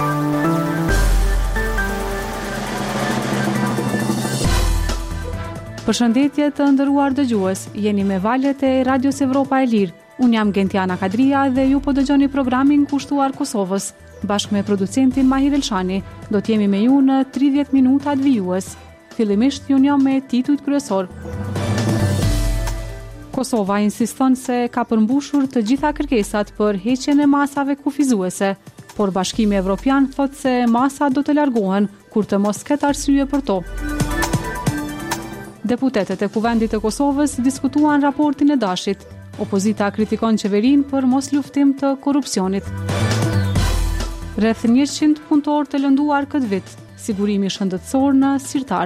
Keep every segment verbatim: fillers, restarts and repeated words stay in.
Përshëndetje të nderuar dëgjues, jeni me valët e Radios Evropa e Lirë. Unë jam Gentiana Kadria dhe ju po dëgjoni programin kushtuar Kosovës. Bashkë me producentin Mahir Elshani, do t'jemi me ju në tridhjetë minutat vijues. Fillimisht ju njom me titujt kryesor. Kosova insiston se ka përmbushur të gjitha kërkesat për heqjen e masave kufizuese, por Bashkimi Evropian thot se masat do të largohen kur të mos ketë arsye për to. Deputetet e Kuvendit të Kosovës diskutuan raportin e Dashit. Opozita kritikon qeverinë për mos luftim të korrupsionit. Rreth njëqind punëtor të lënduar këtë vit, sigurimi shëndetësor në Sirtar.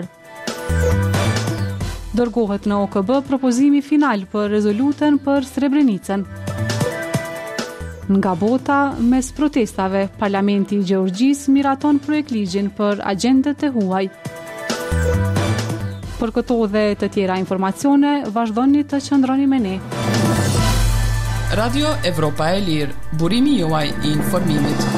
Dërgohet në O K B propozimi final për rezolutën për Srebrenicën. Nga bota, mes protestave, Parlamenti i Gjeorgjisë miraton projekt ligjin për agjendet e huaj. Për këto dhe të tjera informacione, vazhdoni të qëndroni me ne. Radio Evropa e Lirë, burimi juaj i informimit.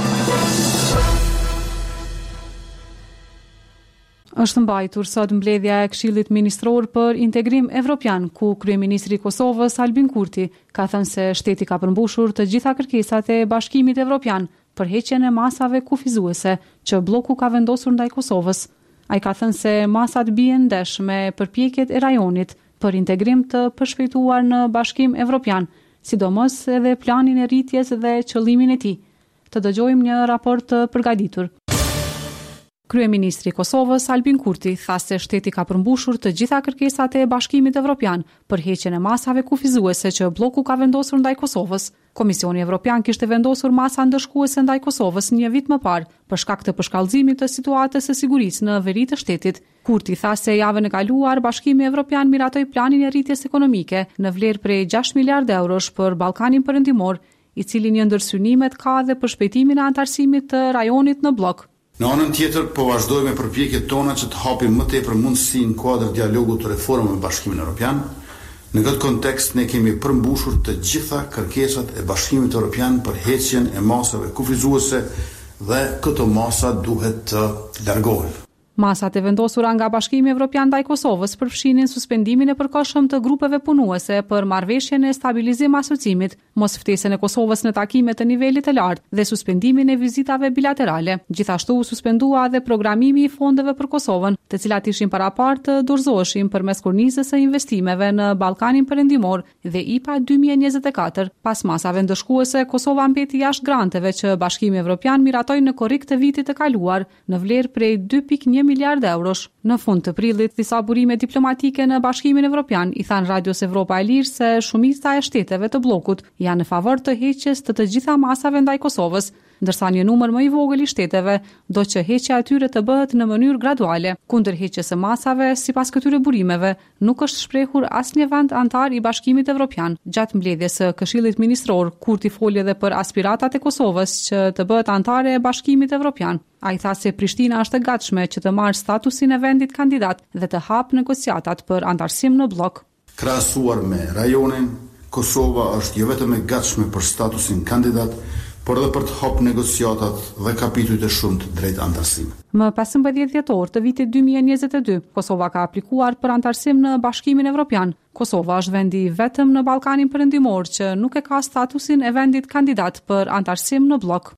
Është mbajtur sot mbledhja e Këshillit Ministror për Integrim Evropian, ku kryeministri i Kosovës Albin Kurti ka thënë se shteti ka përmbushur të gjitha kërkesat e Bashkimit Evropian për heqjen e masave kufizuese që bloku ka vendosur ndaj Kosovës. Ai ka thënë se masat bien ndesh me përpjekjet e rajonit për integrim të përshpejtuar në Bashkim Evropian, sidomos edhe planin e rritjes dhe qëllimin e tij. Të dëgjojmë një raport të përgatitur. Kryeministri i Kosovës Albin Kurti tha se shteti ka përmbushur të gjitha kërkesat e Bashkimit Evropian për heqjen e masave kufizuese që bloku ka vendosur ndaj Kosovës. Komisioni Evropian kishte vendosur masa ndëshkuese ndaj Kosovës një vit më parë për shkak të përshkallëzimit të situatës së sigurisë në veri të shtetit. Kurti tha se javën e kaluar Bashkimi Evropian miratoi planin e rritjes ekonomike në vlerë prej gjashtë miliardë eurosh për Ballkanin Perëndimor, i cili një ndër synimet ka dhe përshpejtimin e antarësimit të rajonit në blok. Në anën tjetër, po vazhdojmë me përpjekjet tona që të hapim më tepër mundësi në kuadër dialogut të reformave me Bashkimin Evropian. Në këtë kontekst ne kemi përmbushur të gjitha kërkesat e Bashkimit Evropian për heqjen e masave kufizuese dhe këto masa duhet të largohen. Masat e vendosura nga Bashkimi Evropian ndaj Kosovës përfshinin suspendimin e përkohshëm të grupeve punuese për marrëveshjen e stabilizim asociimit, mosftesën e Kosovës në takime të nivelit të lartë dhe suspendimin e vizitave bilaterale. Gjithashtu u suspendua edhe programimi i fondeve për Kosovën, të cilat ishin parapar të dorëzoheshin përmes kornizës së investimeve në Ballkanin Perëndimor dhe I P A dy mijë e njëzet e katër. Pas masave ndëshkuese, Kosova mbeti jashtë granteve që Bashkimi Evropian miratoi në korrik të vitit të kaluar në vlerë prej dy pikë një miliard eurosh. Në fund të prillit, disa burime diplomatike në Bashkimin Evropian i thanë Radios Evropa e Lirë se shumica e shteteve të bllokut janë në favor të heqjes të të gjitha masave ndaj Kosovës, ndërsa një numër më i vogël i shteteve do që heqja e tyre të bëhet në mënyrë graduale. Kundër heqjes së masave, sipas këtyre burimeve, nuk është shprehur asnjë vend antar i Bashkimit Evropian. Gjatë mbledhjes së Këshillit Ministror, Kurti foli edhe për aspiratat e Kosovës që të bëhet antare e Bashkimit Evropian. Ai tha se Prishtina është e gatshme që të marrë statusin e vendit kandidat dhe të hapë negociatat për antarësim në blok. Krahasuar me rajonin, Kosova është jo vetëm e gatshme për statusin kandidat, por edhe për të hapë negociatat dhe kapitujt e shumt drejt antarësimit. Më pesëmbëdhjetë dhjetor të vitit dy mijë e njëzet e dy, Kosova ka aplikuar për antarësim në Bashkimin Evropian. Kosova është vendi vetëm në Ballkanin Perëndimor që nuk e ka statusin e vendit kandidat për antarësim në blok.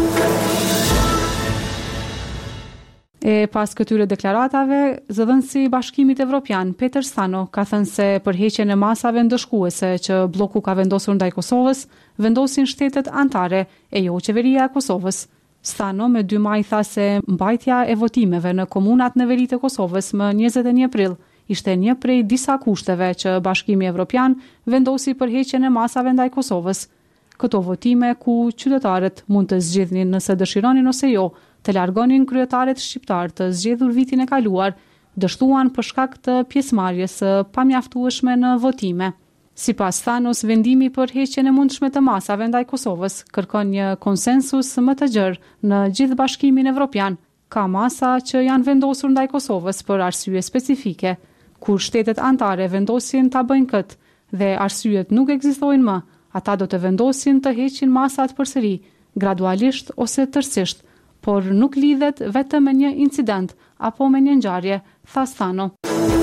E pas këtyre deklaratave, zëdhënësi i Bashkimit Evropian, Peter Stano, ka thënë se për heqjen e masave ndëshkuese që bloku ka vendosur ndaj Kosovës, vendosin shtetet antare e jo qeveria e Kosovës. Stano me dy maj tha se mbajtja e votimeve në komunat në veri të Kosovës më njëzet e një prill ishte një prej disa kushteve që Bashkimi Evropian vendosi për heqjen e masave ndaj Kosovës. Këto votime ku qytetarët mund të zgjidhnin nëse dëshironin ose jo të largonin kryetaret shqiptar të zgjedhur vitin e kaluar, dështuan për shkak të pjesëmarrjes së pamjaftueshme në votime. Sipas Thanos, vendimi për heqjen e mundshme të masave ndaj Kosovës kërkon një konsensus më të gjerë në gjithë Bashkimin Evropian. Ka masa që janë vendosur ndaj Kosovës për arsye specifike, kur shtetet anëtare vendosin ta bëjnë këtë dhe arsyet nuk ekzistojnë më, ata do të vendosin të heqin masat përsëri, gradualisht ose tërësisht, por nuk lidhet vetëm me një incident apo me një ngjarje, tha Stano.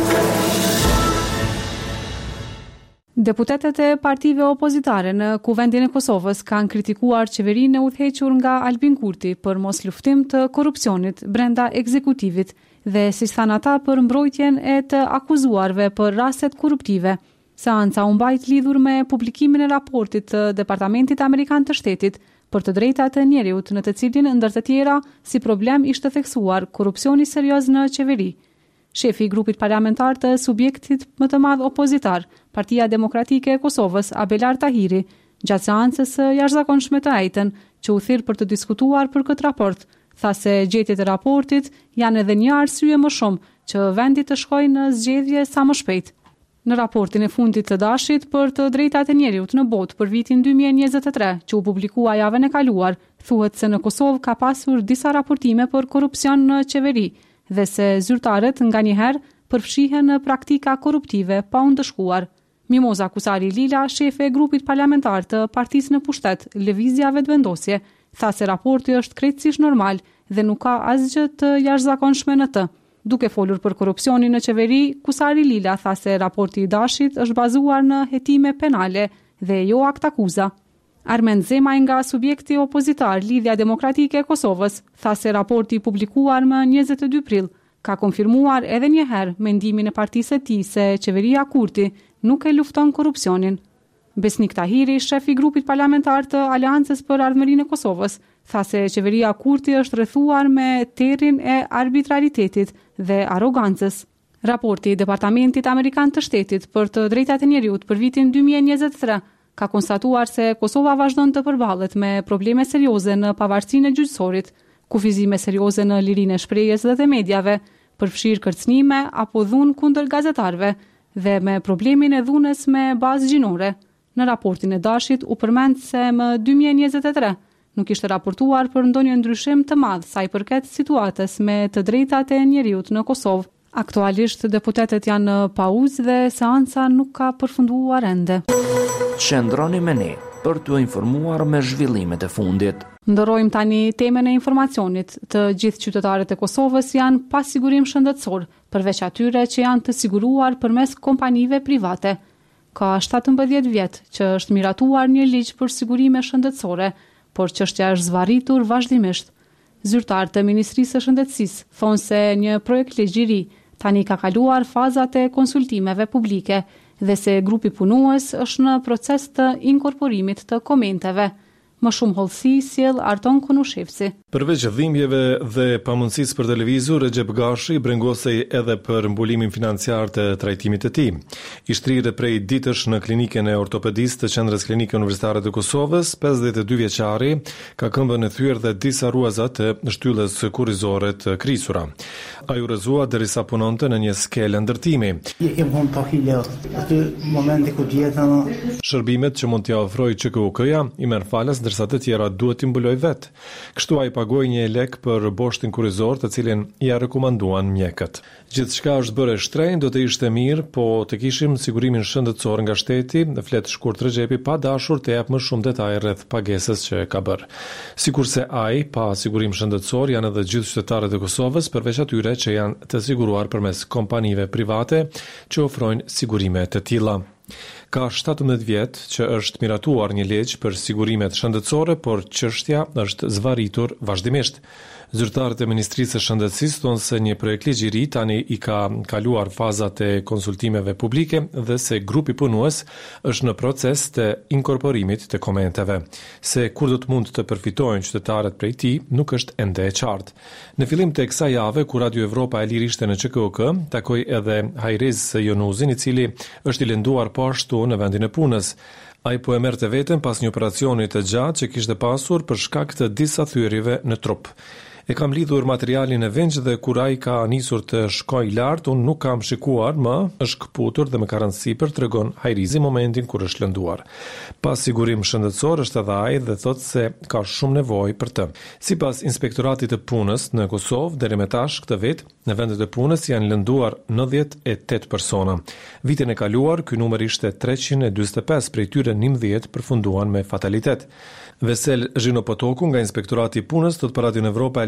Deputetët e partive opozitare në Kuvendin e Kosovës kanë kritikuar qeverinë e udhëhequr nga Albin Kurti për mos luftim të korrupsionit brenda ekzekutivit dhe si thanë ata për mbrojtjen e të akuzuarve për rastet korruptive. Seanca u mbajt lidhur me publikimin e raportit të Departamentit Amerikan të Shtetit për të drejtat e njeriut, në të cilin ndër të tjera si problem ishte theksuar korrupsioni serioz në qeveri. Shefi i grupit parlamentar të subjektit më të madh opozitar, Partia Demokratike e Kosovës, Abelar Tahiri, gjatë seancës së jashtëzakonshme të Ajtën, që u thirr për të diskutuar për këtë raport, tha se gjetjet e raportit janë edhe një arsye më shumë që vendi të shkojë në zgjedhje sa më shpejt. Në raportin e fundit të Dashit për të drejtat e njeriut në botë për vitin dy mijë e njëzet e tre, që u publikua javën e kaluar, thuhet se në Kosovë ka pasur disa raportime për korrupsion në qeveri dhe se zyrtarët nganjëherë përfshihen në praktika korruptive pa u ndëshkuar. Mimoza Kusari Lila, shefe e grupit parlamentar të partisë në pushtet, Lëvizja Vetëvendosje, tha se raporti është krejtësisht normal dhe nuk ka asgjë të jashtëzakonshme në të. Duke folur për korrupsionin në qeveri, Kusari Lila tha se raporti i Dashit është bazuar në hetime penale dhe jo aktakuza. Armend Zemaj nga subjekti opozitar Lidhja Demokratike e Kosovës tha se raporti i publikuar më njëzet e dy prill ka konfirmuar edhe një herë mendimin e partisë së tij se qeveria Kurti nuk e lufton korrupsionin. Besnik Tahiri, shef i grupit parlamentar të Aleancës për Ardhmërinë e Kosovës, tha se qeveria Kurti është rrethuar me terrin e arbitraritetit dhe arrogancës. Raporti i Departamentit Amerikan të Shtetit për të drejtat e njeriut për vitin dy mijë e njëzet e tre ka konstatuar se Kosova vazhdon të përballet me probleme serioze në pavarësinë e gjyqësorit, kufizime serioze në lirinë e shprehjes dhe të medjave, përfshirë kërcënime apo dhunë kundër gazetarëve dhe me problemin e dhunës me bazë gjinore. Në raportin e Dashit u përmend se më dy mijë e njëzet e tre nuk ishte raportuar për ndonjë ndryshim të madh sa i përket situatës me të drejtat e njeriut në Kosovë. Aktualisht deputetët janë në pauzë dhe seanca nuk ka përfunduar ende. Qëndroni me ne për t'u informuar me zhvillimet e fundit. Ndërrojmë tani temën e informacionit. Të gjithë qytetarët e Kosovës janë pa sigurim shëndetësor, përveç atyre që janë të siguruar përmes kompanive private. Ka shtatëmbëdhjetë vjet që është miratuar një ligj për sigurime shëndetësore, por çështja është zvarritur vazhdimisht. Zyrtarët e Ministrisë së Shëndetësisë thonë se një projekt ligji i ri tani ka kaluar fazat e konsultimeve publike dhe se grupi punues është në proces të inkorporimit të komenteve. Më shumë hollësi sjell Arton Kunushevsi. Përveç dhimbjeve dhe pamundësisë për televizor, Recep Gashi brengosej edhe për mbulimin financiar të trajtimit të tij. I shtrirë prej ditësh në klinikën e ortopedisë të Qendrës Klinike Universitare të Kosovës, pesëdhjetë e dy vjeçari ka këmbën e thyer dhe disa ruaza të shtyllës kurrizore të krisura. Ai u rrezua derisa punonte në një skelë ndërtimi. Shërbimet që mund t'i ofrojë Q K U K-ja i merr falas, ndërsa të tjera duhet t'i mbuloj vetë. Kështu ai pagoi një lek për boshtin kurrizor të cilin ia rekomanduan mjekët. Gjithçka është bërë e shtrenjtë, do të ishte mirë, po të kishim sigurimin shëndetësor nga shteti, dhe flet shkurt Rexhepi pa dashur të jap më shumë detaje rreth pagesës që ka bërë. Sikurse ai pa sigurim shëndetësor janë edhe gjithë qytetarët e Kosovës, përveç atyre që janë të siguruar përmes kompanive private që ofrojnë sigurime të tilla. Ka shtatëmbëdhjetë vjet që është miratuar një ligj për sigurimet shëndetësore, por çështja është zvarritur vazhdimisht. Zyrtarët e Ministrisë së Shëndetësisë thonë se një projekt ligji i ri tani i ka kaluar fazat e konsultimeve publike dhe se grupi punues është në proces të inkorporimit të komenteve. Se kur do të mund të përfitojnë qytetarët prej tij nuk është ende e qartë. Në fillim të kësaj jave, kur Radio Evropa e Lirë ishte në Q K O K, takoi edhe Hajriz Jonuzin, i cili është i lënduar po ashtu në vendin e punës. Ai po e merrte veten pas një operacioni të gjatë që kishte pasur për shkak të disa thyerjeve në trup. E kam lidhur materialin e vengjë dhe kur ai ka nisur të shkoj lart, unë nuk kam shikuar më, është kputur dhe më ka rënë sipër, tregon Hajrizi momentin kur është lënduar. Pas sigurim shëndetësor është edhe ai dhe thotë se ka shumë nevojë për të. Sipas Inspektoratit të Punës në Kosovë, deri më tash këtë vit, në vendet e punës janë lënduar nëntëdhjetë e tetë persona. Vitin e kaluar, ky numër ishte treqind e dyzet e pesë, prej tyre njëmbëdhjetë përfunduan me fatalitet. Vesel Zhinopotoku nga Inspektorati i Punës të Paratin Evropa e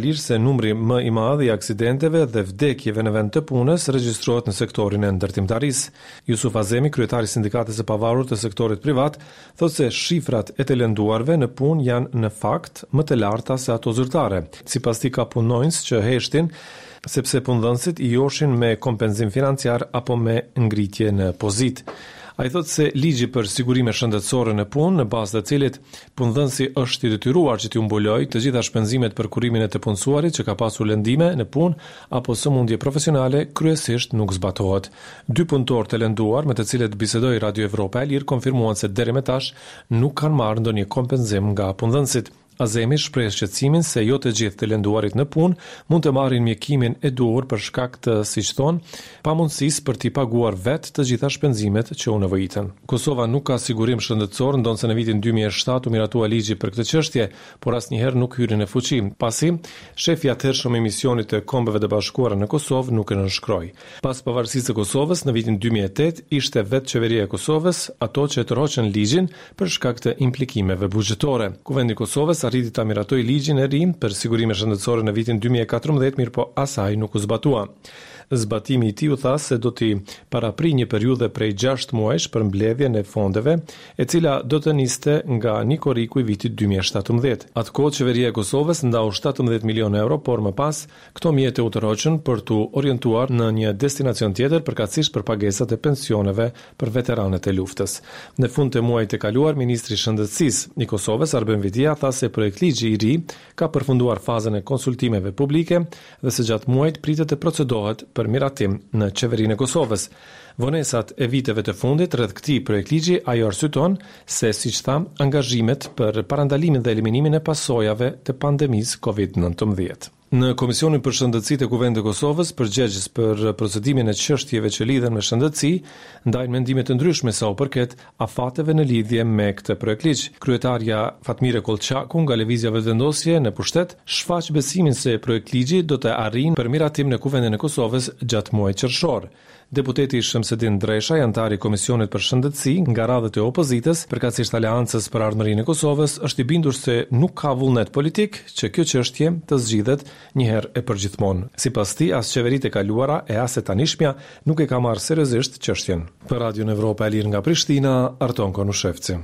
realisht se numri më i madh i aksidenteve dhe vdekjeve në vend të punës regjistrohet në sektorin e ndërtimtarisë. Yusuf Azemi, kryetari i Sindikatës së Pavarur të sektorit privat, thotë se shifrat e të lënduarve në punë janë në fakt më të larta se ato zyrtare. Sipas tij ka punonjës që heshtin sepse punëdhënësit i joshin me kompenzim financiar apo me ngritje në pozitë. Ai thotë se ligji për sigurime shëndetësore në punë, në bazë të cilit punëdhënësi është i detyruar që t'i mbulojë të gjitha shpenzimet për kurimin e të punësuarit që ka pasur lëndime në punë apo sëmundje profesionale, kryesisht nuk zbatohet. Dy punëtorë të lënduar me të cilët bisedoi Radio Evropa e Lirë konfirmuan se deri më tash nuk kanë marrë ndonjë kompenzim nga punëdhënësit. Azemi shpreh shqetësimin se jo të gjithë të lënduarit në punë mund të marrin mjekimin e duhur për shkak të, siç thon, pamundësisë për t'i paguar vetë të gjitha shpenzimet që u nevojiten. Kosova nuk ka sigurim shëndetësor, ndonse në vitin dy mijë e shtatë u miratua ligji për këtë çështje, por asnjëherë nuk hyri në fuqi, pasi shefi i atëhershëm i misionit të Kombeve të Bashkuara në Kosovë nuk e nënshkroi. Pas pavarësisë së Kosovës në vitin dy mijë e tetë ishte vetë qeveria e Kosovës ato që tërhoqën ligjin për shkak të implikimeve buxhetore. Kuvendi i Kosovës arriti ta miratoi ligjin e ri për sigurime shëndetësore në vitin dy mijë e katërmbëdhjetë, mirë po asaj nuk u zbatua. Zbatimi i tij u tha se do t'i parapri një periudhë prej gjashtë muajsh për mbledhjen e fondeve, e cila do të niste nga Nikoriku i vitit dy mijë e shtatëmbëdhjetë. Atkohë qeveria e Kosovës ndau shtatëmbëdhjetë milionë euro, por më pas këto mjete u tërhoqën për t'u orientuar në një destinacion tjetër, përkatësisht për pagesat e pensioneve për veteranët e luftës. Në fund të muajit të kaluar, ministri i shëndetësisë i Kosovës, Arben Vidia, tha se projekt ligji i ri ka përfunduar fazën e konsultimeve publike dhe se gjatë muajit pritet të procedohet për miratim në qeverinë e Kosovës. Vonesat e viteve të fundit rreth këtij projektligji ajo arsyeton se, siç tha, angazhimet për parandalimin dhe eliminimin e pasojave të pandemisë kovid nëntëmbëdhjetë. Në Komisionin për Shëndetësitë e Kuvendit të Kosovës, përgjegjës për procedimin e çështjeve që lidhen me shëndetësi, ndajnë mendime të ndryshme sa u përket afateve në lidhje me këtë projektligj. Kryetarja Fatmire Kolçaku nga Lëvizja Vetëvendosje në pushtet shfaq besimin se projektligji do të arrijë për miratim në Kuvendin e Kosovës gjatë muajit qershor. Deputeti Shamsedin Dresha, anëtari i Komisionit për Shëndetësi nga radhët e opozitës, përkatësisht Aleancës për Ardhmërinë e Kosovës, është i bindur se nuk ka vullnet politik që kjo çështje të zgjidhet një herë e përgjithmonë. Sipas tij, as qeveritë e kaluara e as e tanishmja nuk e ka marrë seriozisht çështjen. Për Radion Evropa e Lirë nga Prishtina, Arton Konushevci.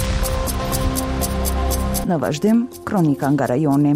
Në vazhdim, kronika nga rajoni.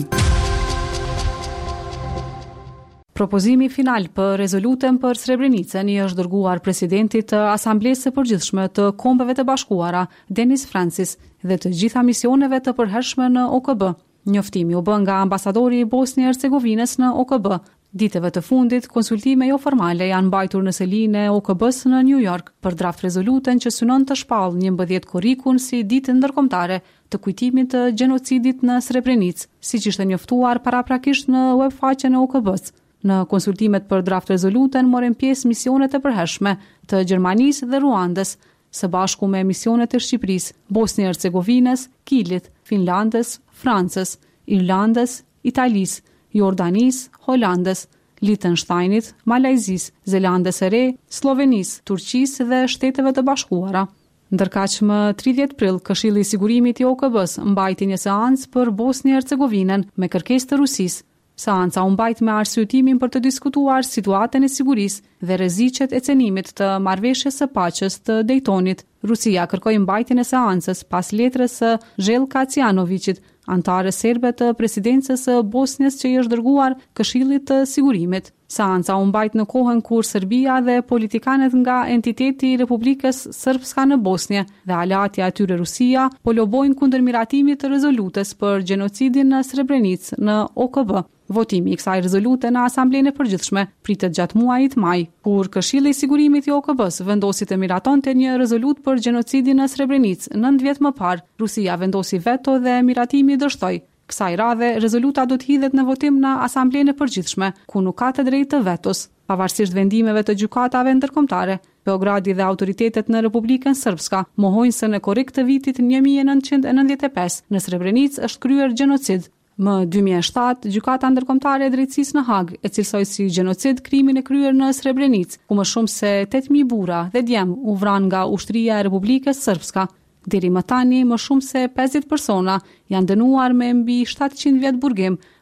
Propozimi final për rezolutën për Srebrenicën i është dërguar presidentit të Asamblesë së Përgjithshme të Kombeve të Bashkuara, Denis Francis, dhe të gjitha misioneve të përhershme në O K B. Njoftimi u bë nga ambasadori i Bosnjë e Hercegovinës në O K B. Ditëve të fundit, konsultime jo formale janë mbajtur në selinë e O K B-s në New York për draft rezolutën që synon të shpallë njëmbëdhjetë korrikun si ditë ndërkombëtare të kujtimit të gjenocidit në Srebrenicë, siç ishte njoftuar paraprakisht në webfaqen e O K B-s. Në konsultimet për draft rezolutën morën pjesë misionet e përhershme të Gjermanisë dhe Ruandës, së bashku me misionet e Shqipërisë, Bosnjë e Hercegovinës, Kilit, Finlandës, Francës, Irlandës, Italisë, Jordanisë, Holandës, Liechtensteinit, Malajzisë, Zelandës së Re, Slovenisë, Turqisë dhe Shteteve të Bashkuara. Ndërkaq më tridhjetë prill, Këshilli i Sigurimit i O K B-s mbajti një seancë për Bosnjë e Hercegovinën me kërkesë të Rusisë. Seanca u mbajt me arsyetimin për të diskutuar situatën e sigurisë dhe rreziqet e cenimit të marrëveshjes së paqes të Daytonit. Rusia kërkoi mbajtjen e seancës pas letrës së Željka Cianovicit, antare serbe të presidencës së Bosnjës që i është dërguar Këshillit të Sigurimit. Seanca u mbajt në kohën kur Serbia dhe politikanët nga entiteti i Republikës Srpska në Bosnjë dhe aleati atyre Rusia po lobojnë kundër miratimit të rezolutës për gjenocidin në Srebrenicë në O K B. Votimi i kësaj rezolute në Asamblenë e Përgjithshme pritet gjatë muajit maj, kur Këshilli i Sigurimit i O K B-s vendosi të miratonte një rezolut për gjenocidin në Srebrenicë nëntë vjet më parë. Rusia vendosi veto dhe miratimi dështoi. Kësaj radhe, rezoluta do të hidhet në votim në Asamblenë e Përgjithshme, ku nuk ka të drejtë të vetos. Pavarësisht vendimeve të gjykatave ndërkombëtare, Beogradi dhe autoritetet në Republikën Srpska mohojnë se në korrik të vitit një mijë e nëntëqind e nëntëdhjetë e pesë në Srebrenicë është kryer gjenocid. Më dy mijë e shtatë, Gjykata Ndërkombëtare e Drejtësisë në Hag e cilësoi si gjenocid krimin e kryer në Srebrenicë, ku më shumë se tetë mijë burra dhe djem u vranë nga ushtria e Republikës Srpska. Deri më tani, më shumë se pesëdhjetë persona janë dënuar me mbi shtatëqind vjet burgim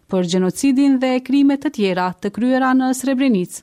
për gjenocidin dhe krime të tjera të kryera në Srebrenicë.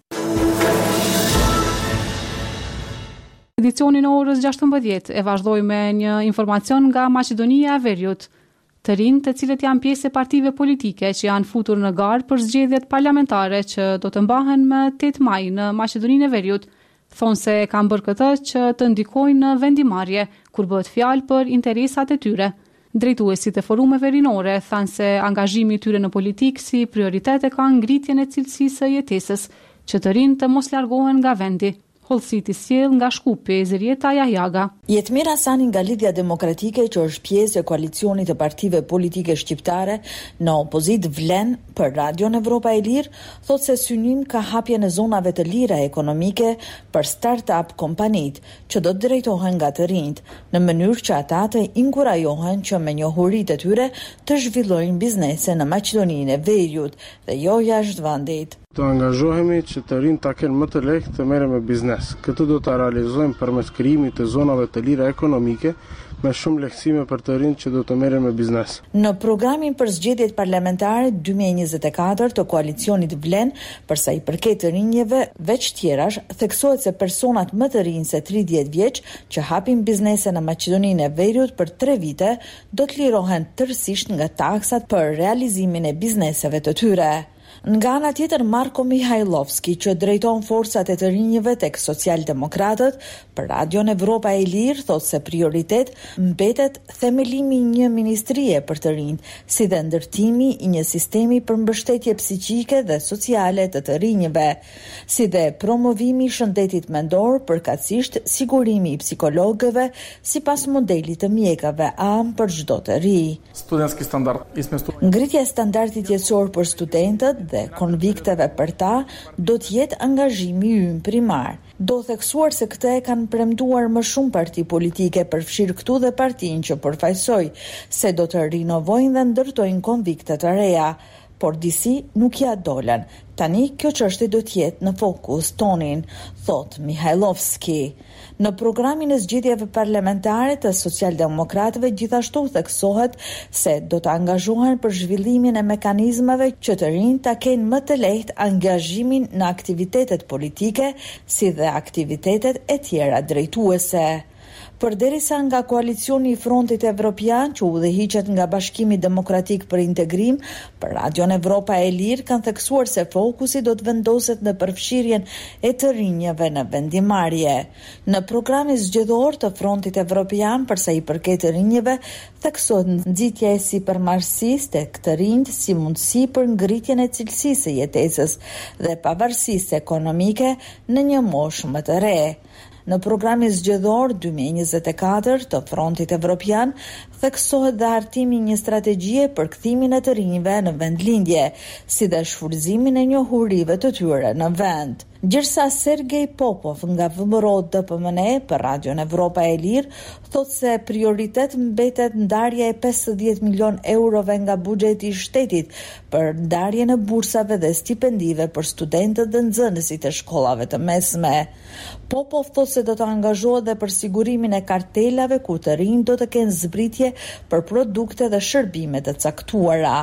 Edicionin orës gjashtëmbëdhjetë e vazhdoj me një informacion nga Maqedonia e Veriut. Të rinj, të cilët janë pjesë e partive politike që janë futur në garë për zgjedhjet parlamentare që do të mbahen më tetë maj në Maqedoninë e Veriut, thonë se kanë bërë këtë që të ndikojnë në vendimarrje kur bëhet fjalë për interesat e tyre. Drejtuesit e forumeve rinore thanë se angazhimi i tyre në politikë si prioritet e ka ngritjen e cilësisë së jetesës, që të rinj të mos largohen nga vendi. Hollësiti sjell nga Shkupi, Zerieta Jahjaga. Jetmir Hasani nga Lidhja Demokratike, që është pjesë e koalicionit të partive politike shqiptare në opozit vlen për Radion Evropa e Lirë, thotë se synim ka hapje në zonave të lira ekonomike për start-up kompanit që do të drejtohen nga të rinjt, në mënyrë që ata të inkurajohen që me njohuritë e tyre të zhvillojnë biznese në Maqedoninë e Veriut dhe jo jashtë vendit. Të angazhohemi që të rinjt ta kenë më të lehtë të merren me biznes. Këtë do ta realizojmë përmes krijimit të zonave të lira ekonomike me shumë lehtësime për të rinjt që do të merren me biznes. Në programin për zgjedhjet parlamentare dy mijë e njëzet e katër të koalicionit Vlen, për sa i përket të rinjeve, veç tjerash, theksohet se personat më të rinj se tridhjetë vjeç që hapin biznese në Maqedoninë e Veriut për tre vite do të lirohen tërësisht nga taksat për realizimin e bizneseve të tyre. Nga ana tjetër, Marko Mihajlovski, që drejton forcat e të rinjeve tek socialdemokratët, për Radion Evropa e Lirë thotë se prioritet mbetet themelimi i një ministrie për të rinjt, si dhe ndërtimi i një sistemi për mbështetje psiqike dhe sociale të të rinjeve, si dhe promovimi i shëndetit mendor, përkatësisht sigurimi i psikologëve sipas modelit të mjekave am për çdo të ri. Studentski standard. Ngritja e standardit jetësor për studentët dhe konvikteve për ta do të jetë angazhimi ynë primar. Do theksuar se këtë e kanë premtuar më shumë parti politike, përfshirë këtu dhe partinë që përfaqësoj, se do të rinovojnë dhe ndërtojnë konvikte të reja, por disi nuk ja dolen. Tani kjo çështje do të jetë në fokus tonin, thot Mihajlovski. Në programin e zgjedhjeve parlamentare të socialdemokratëve gjithashtu theksohet se do të angazhohen për zhvillimin e mekanizmave që të rinjt ta kenë më të lehtë angazhimin në aktivitetet politike, si dhe aktivitetet e tjera drejtuese. Përderisa nga koalicioni i Frontit Evropian që udhëhiqet nga Bashkimi Demokratik për Integrim, për Radion Evropa e Lirë kanë theksuar se fokusi do të vendoset në përfshirjen e të rinjeve në vendimarrje. Në programin zgjedhor të Frontit Evropian për sa i përket të rinjeve, theksohet nxitja e sipërmarrësisë tek të rinjt si mundësi për ngritjen e cilësisë së jetesës dhe pavarësisë ekonomike në një moshë më të re. Në programin zgjedhor dy mijë e njëzet e katër të Frontit Evropian theksohet dhe hartimi një strategjie për kthimin e të rinjve në vendlindje, si dhe shfrytëzimin e njohurive të tyre në vend. Gjërsa Sergej Popov nga V M R O D P M N E për Radion Evropa e Lirë thot se prioritet mbetet ndarja e pesëdhjetë milion eurove nga buxheti i shtetit për ndarjen e bursave dhe stipendive për studentët dhe nxënësit e shkollave të mesme. Popov thot se do të angazhohet dhe për sigurimin e kartelave ku të rinjt do të kenë zbritje për produkte dhe shërbime të caktuara.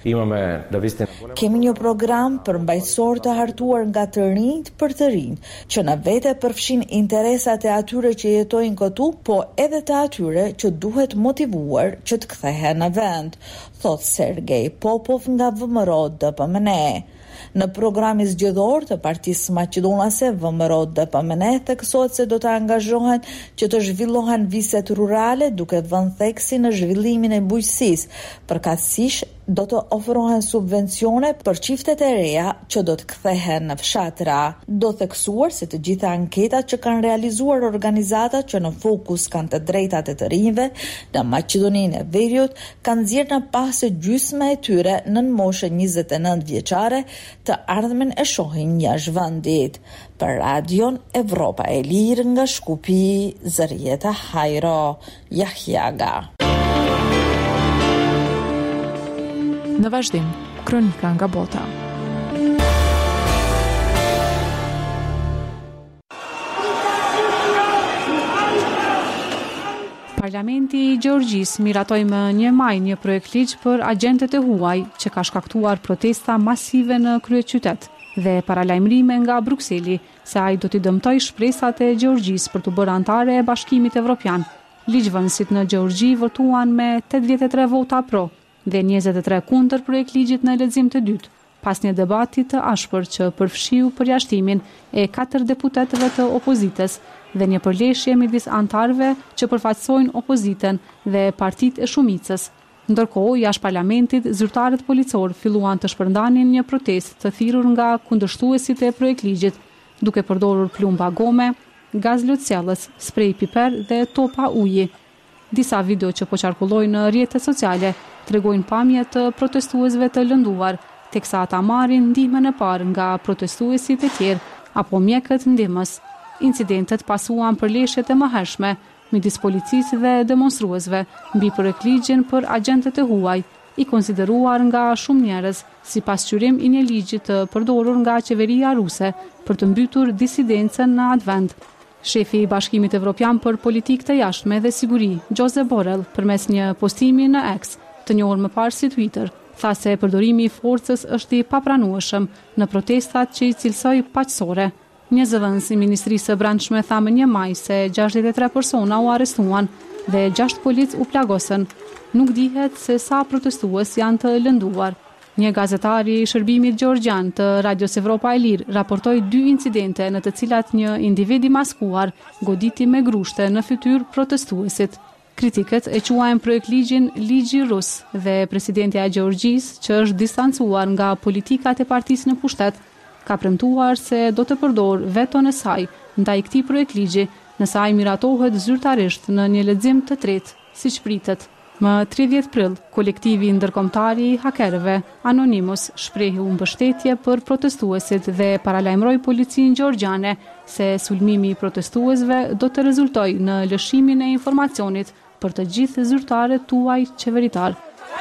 Kemi një program për mbajtësor të hartuar nga të rinjt për të rinjt, që në vete përfshin interesat e atyre që jetojnë këtu, po edhe të atyre që duhet motivuar që të kthehen në vend, thot Sergej Popov nga V M R O D P M N E. Në programin zgjedhor të Partisë Maqedonase, V M R O D P M N E theksohet se do të angazhohen që të zhvillohen viset rurale duke vënë theksi në zhvillimin e bujqësisë, përkatësisht do të ofrohen subvencione për çiftet e reja që do të kthehen në fshatra. Do theksuar se të gjitha anketat që kanë realizuar organizatat që në fokus kanë të drejtat e të rinjve në Maqedoninë e Veriut kanë nxjerrë në pas se gjysma e tyre nën moshën njëzet e nëntë vjeçare të ardhmen e shohin jashtë vendit. Për Radion Evropa e Lirë nga Shkupi, Zerieta Jahjaga. Në vazhdim, kronika nga bota. Parlamenti i Gjeorgjisë miratoi më një maj një projekt ligj për agentët e huaj që ka shkaktuar protesta masive në kryeqytet dhe paralajmërime nga Brukseli se ai do t'i dëmtoj shpresat e Gjeorgjisë për të bërë antare e Bashkimit Evropian. Ligjvënësit në Gjeorgji votuan me tetëdhjetë e tre vota pro dhe njëzet e tre kundër projekt ligjit në lexim të dytë, pas një debati të ashpër që përfshiu përjashtimin e katër deputetëve të opozitës dhe një përleshje midis antarëve që përfaqësojnë opozitën dhe partitë e shumicës. Ndërkohë, jashtë parlamentit, zyrtarët policor filluan të shpërndanin një protestë të thirrur nga kundërshtuesit e projektligjit, duke përdorur plumba gome, gaz lotësjellës, sprej piper dhe topa uji. Disa video që po qarkullojnë në rrjetet sociale tregojnë pamje të protestuesve të lënduar, teksa ata marrin ndihmën e parë nga protestuesit e tjerë apo mjekët ndihmës. Incidentet pasuan përleshjet e mëhershme midis policisë dhe demonstruesve mbi projektligjin për agentët e huaj, i konsideruar nga shumë njerëz si pasqyrim i një ligji të përdorur nga qeveria ruse për të mbytur disidencën në atë vend. Shefi i Bashkimit Evropian për Politikë të Jashtme dhe Siguri, Josep Borrell, përmes një postimi në X, të njohur më parë si Twitter, tha se përdorimi i forcës është i papranueshëm në protestat që i cilësoj paqësore. Një zëvendës i Ministrisë së Brendshme tha më një maj se gjashtëdhjetë e tre persona u arrestuan dhe gjashtë polic u plagosën. Nuk dihet se sa protestues janë të lënduar. Një gazetar i shërbimit gjeorgjan të Radios Evropa e Lirë raportoi dy incidente në të cilat një individ i maskuar goditi me grushte në fytyrë protestuesit. Kritikët e quajnë projektligjin ligji rus dhe presidentja e Gjeorgjisë, që është distancuar nga politikat e partisë në pushtet, ka premtuar se do të përdor veton e saj ndaj këtij projektligji nëse ai miratohet zyrtarisht në një lexim të tretë, siç pritet. Më tridhjetë prill, kolektivi ndërkombëtar i hakerëve Anonymous shprehu mbështetje për protestuesit dhe paralajmëroi policinë gjeorgjane se sulmimi i protestuesve do të rezultojë në lëshimin e informacionit për të gjithë zyrtarët tuaj qeveritar.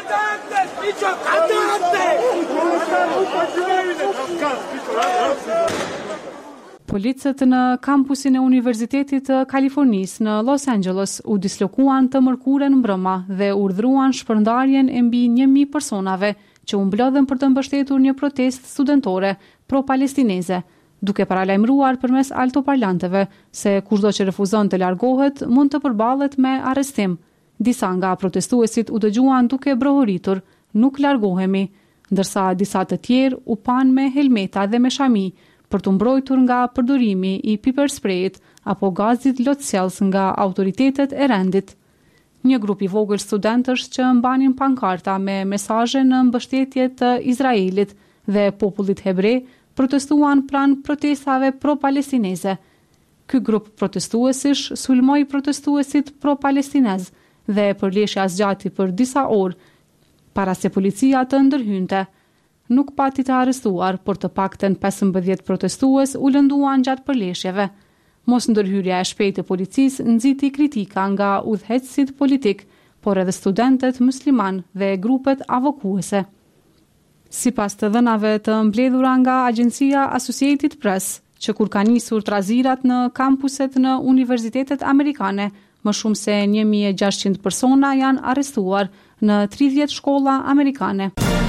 Policët në kampusin e Universitetit të Kalifornisë në Los Angeles u dislokuan të mërkurën mbrëma dhe urdhëruan shpërndarjen e mbi një mijë personave që u mblodhen për të mbështetur një protestë studentore pro-palestineze, duke paralajmëruar përmes altoparlanteve se kushdo që refuzon të largohet mund të përballet me arrestim. Disa nga protestuesit u dëgjuan duke brohoritur, nuk largohemi, ndërsa disa të tjerë u pan me helmeta dhe me shami për të mbrojtur nga përdorimi i piper sprayit apo gazit lotësjellës nga autoritetet e rendit. Një grup i vogël studentësh që mbanin pankarta me mesazhe në mbështetje të Izraelit dhe popullit hebrej protestuan pranë protestave pro-palestineze. Ky grup protestuesish sulmoi protestuesit pro-palestinez dhe përleshja zgjati për disa orë para se policia të ndërhynte. Nuk pati të arrestuar, por të paktën pesëmbëdhjetë protestues u lënduan gjatë përleshjeve. Mos ndërhyrja e shpejtë e policisë nxiti kritika nga udhëheqësit politik, por edhe studentët musliman dhe grupet avokuese. Sipas të dhënave të mbledhura nga agjencia Associated Press, që kur ka nisur trazirat në kampuset në universitetet amerikane, më shumë se një mijë e gjashtëqind persona janë arrestuar në tridhjetë shkolla amerikane.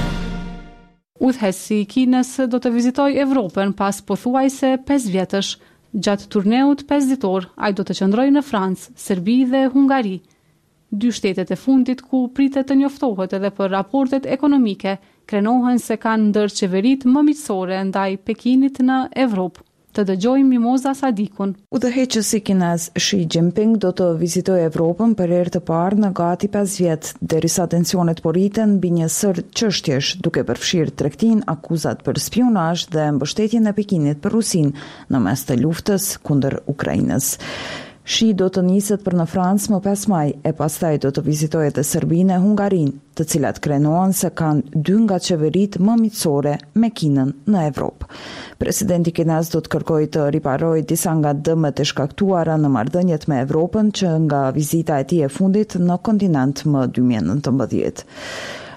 Udhëheqësi i Kinës do të vizitojë Evropën pas pothuajse pesë vjetësh. Gjatë turneut pesëditor, ai do të qëndrojë në Francë, Serbi dhe Hungari. Dy shtetet e fundit ku pritet të njoftohet edhe për raportet ekonomike, krenohen se kanë ndër qeverit më miqësore ndaj Pekinit në Evropë. Të dëgjojmë Mimoza Sadikun. Udhëheqësi kinez Xi Jinping do të vizitojë Evropën për herë të parë në gati pesë vjet, derisa tensionet po rriten mbi një sër çështjesh, duke përfshirë tregtinë, akuzat për spionazh dhe mbështetjen e Pekinit për Rusinë në mes të luftës kundër Ukrainës. Shi do të niset për në Francë më pesë maj, e pastaj do të vizitojë edhe Serbinë e Hungarinë, të cilat krenohen se kanë dy nga qeveritë më miqësore me Kinën në Evropë. Presidenti kinez do të kërkojë të riparojë disa nga dëmet e shkaktuara në marrëdhëniet me Evropën që nga vizita e tij e fundit në kontinent më dy mijë e nëntëmbëdhjetë.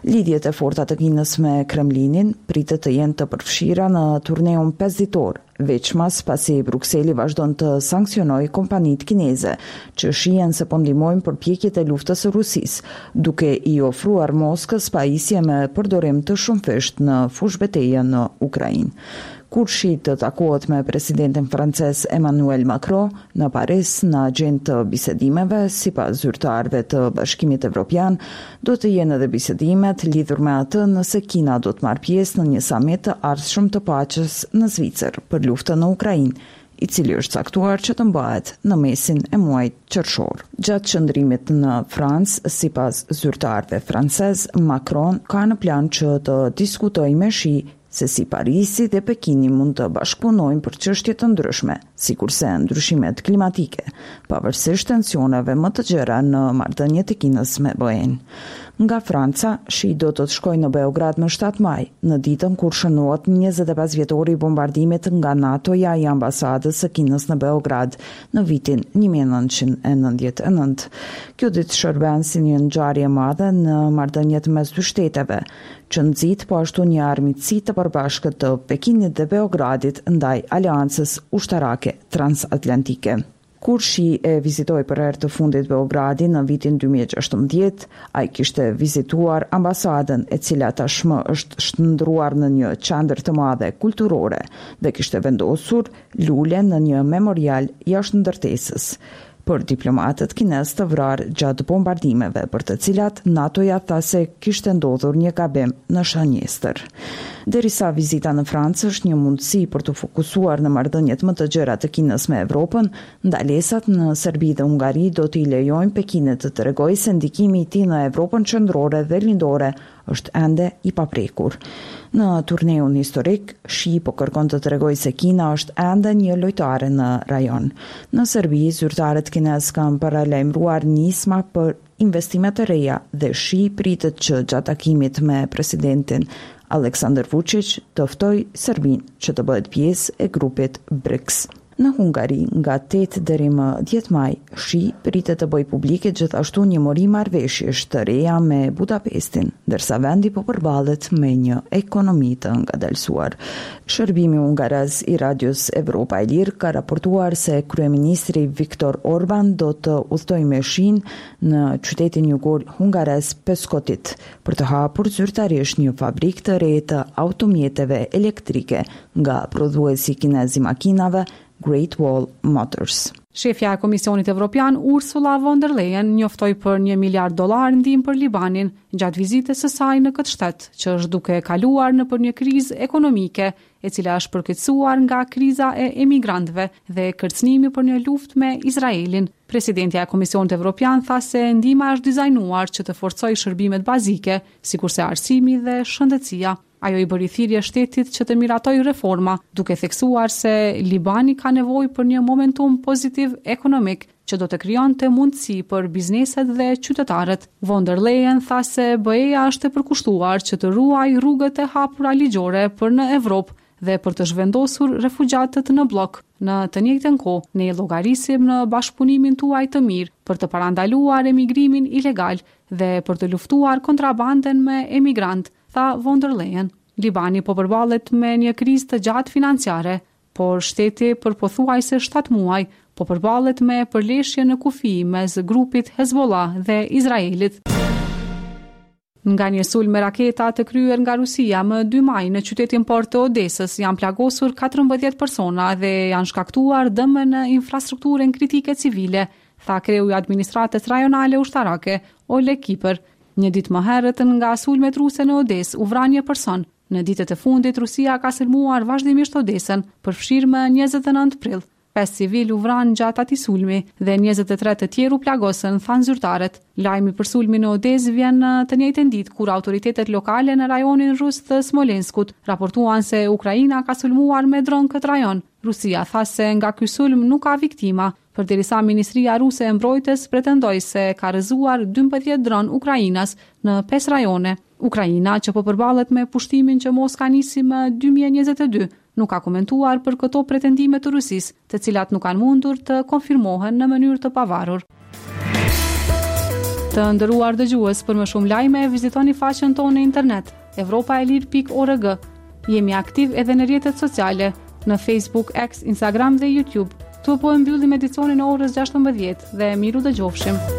Lidhjet e forta të Kinës me Kremlinin pritet të jenë të përfshira në turneun pesë ditor, veçmas pasi Brukseli vazhdon të sankcionojë kompanitë kineze që shihen se po ndihmojnë përpjekjet e luftës së Rusisë, duke i ofruar Moskës pajisje me përdorim të shumëfisht në fushë betejë në Ukrainë. Kur shi të takohet me presidentin francez Emmanuel Macron në Paris në agjendë të bisedimeve, sipas zyrtarëve të Bashkimit Evropian, do të jenë edhe bisedimet lidhur me atë nëse Kina do të marrë pjesë në një samit të ardhshëm të paqes në Zvicër për luftën në Ukrainë, i cili është caktuar që të mbahet në mesin e muajit qershor. Gjatë qëndrimit në Francë, sipas zyrtarëve francez, Macron ka në plan që të diskutojë me Shi se si Parisi dhe Pekini mund të bashkëpunojnë për çështje të ndryshme, sikurse ndryshimet klimatike, pavarësisht tensioneve më të gjera në marrëdhëniet e Kinës me B E-n. Nga Franca, Shi do të të shkojë në Beograd më shtatë maj, në ditën kur shënohet njëzet e pesë vjetori i bombardimit nga NATO-ja i ambasadës së Kinës në Beograd në vitin një mijë e nëntëqind e nëntëdhjetë e nëntë. Kjo ditë shërben si një ngjarje e madhe në marrëdhëniet mes dy shteteve, që nxit po ashtu një armiqësi të përbashkët të Pekinit dhe Beogradit ndaj aleancës ushtarake transatlantike. Kur Shi e vizitoi për herë të fundit Beogradin në vitin dy mijë e gjashtëmbëdhjetë, ai kishte vizituar ambasadën, e cila tashmë është shndruar në një qendër të madhe kulturore dhe kishte vendosur lule në një memorial jashtë ndërtesës për diplomatët kinez të vrarë gjatë bombardimeve, për të cilat NATO-ja tha se kishte ndodhur një gabim në Shanjestër. Derisa vizita në Francë është një mundësi për të fokusuar në marrëdhëniet më të gjera të Kinës me Evropën, ndalesat në Serbi dhe Hungari do t'i lejojnë Pekinit të tregojë se ndikimi i tij në Evropën qendrore dhe lindore është ende i paprekur. Në turneun historik, Shi po kërkon të tregojë se Kina është ende një lojtare në rajon. Në Serbi, zyrtarët kinez kanë paralajmëruar nisma për investime të reja dhe Shi pritet që gjatë takimit me presidentin Aleksandar Vučić të ftojë Serbinë që të bëhet pjesë e grupit BRICS. Në Hungari, nga tetë deri më dhjetë maj, Shi pritet të bëjë publike gjithashtu një mori marrëveshjesh të reja me Budapestin, ndërsa vendi po përballet me një ekonomi të ngadalësuar. Shërbimi hungarez i radios Evropa e Lirë ka raportuar se kryeministri Viktor Orban do të udhtojë me Shin në qytetin jugor hungarez Peskotit për të hapur zyrtarisht një fabrikë të re të automjeteve elektrike nga prodhuesi kinez i makinave Great Wall Motors. Shefja e Komisionit Evropian Ursula von der Leyen njoftoi për një miliard dollar ndihmë për Libanin gjatë vizitës së saj në këtë shtet, që është duke kaluar nëpër një krizë ekonomike, e cila është përkeqësuar nga kriza e emigrantëve dhe kërcënimi për një luftë me Izraelin. Presidentja e Komisionit Evropian tha se ndihma është dizajnuar që të forcojë shërbimet bazike, sikurse arsimi dhe shëndetësia. Ajo i bëri thirrje shtetit që të miratojë reforma, duke theksuar se Libani ka nevojë për një momentum pozitiv ekonomik që do të krijonte mundësi për bizneset dhe qytetarët. Von der Leyen tha se B E-ja është e përkushtuar që të ruajë rrugët e hapura ligjore për në Evropë dhe për të zhvendosur refugjatët në blok. Në të njëjtën kohë, ne llogarisim në bashkëpunimin tuaj të mirë për të parandaluar emigrimin ilegal dhe për të luftuar kontrabandën me emigrant, tha von der Leyen. Libani po përballet me një krizë të gjatë financiare, por shteti për pothuajse shtatë muaj po përballet me përleshje në kufi mes grupit Hezbollah dhe Izraelit. Nga një sulm me raketa të kryer nga Rusia më dy maj në qytetin port të Odesës janë plagosur katërmbëdhjetë persona dhe janë shkaktuar dëme në infrastrukturën kritike civile, tha kreu i administratës rajonale ushtarake Oleg Kiper. Një ditë më herët nga sulmet ruse në Odesë u vran një person. Në ditët e fundit Rusia ka sulmuar vazhdimisht Odesën, përfshirë më njëzet e nëntë prill. Pesë civil u vran gjatë atij sulmi dhe njëzet e tre të tjerë u plagosën, thanë zyrtarët. Lajmi për sulmin në Odesë vjen në të njëjtën ditë kur autoritetet lokale në rajonin rus të Smolenskut raportuan se Ukraina ka sulmuar me dron këtë rajon. Rusia tha se nga ky sulm nuk ka viktima, përderisa Ministria Ruse e Mbrojtjes pretendoi se ka rrëzuar dymbëdhjetë dron Ukrainas në pesë rajone. Ukraina, që po përballet me pushtimin që Moska nisi më dy mijë e njëzet e dy, nuk ka komentuar për këto pretendime të Rusisë, të cilat nuk kanë mundur të konfirmohen në mënyrë të pavarur. Të nderuar dëgjues, për më shumë lajme vizitoni faqen tonë në internet evropaelir pikë org. Jemi aktiv edhe në rrjetet sociale, në Facebook, X, Instagram dhe YouTube. Tu po e mbyllim edicionin e orës gjashtëmbëdhjetë dhe miru dëgjofshim.